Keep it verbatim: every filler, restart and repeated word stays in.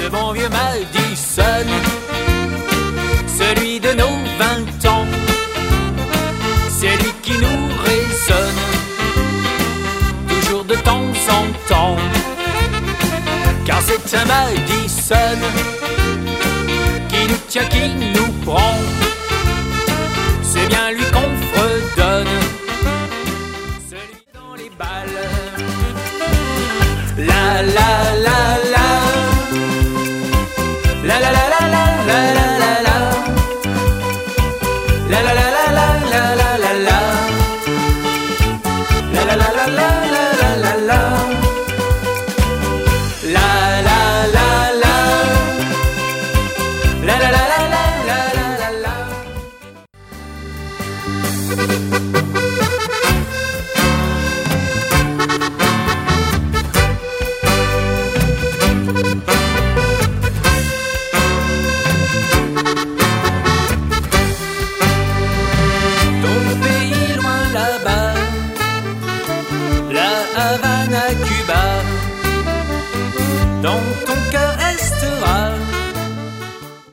ce bon vieux Madison, celui de nos vingt ans, c'est lui qui nous résonne, toujours de temps en temps, car c'est un Madison qui nous tient, qui nous prend, c'est bien lui qu'on fredonne, celui dans les balles. La la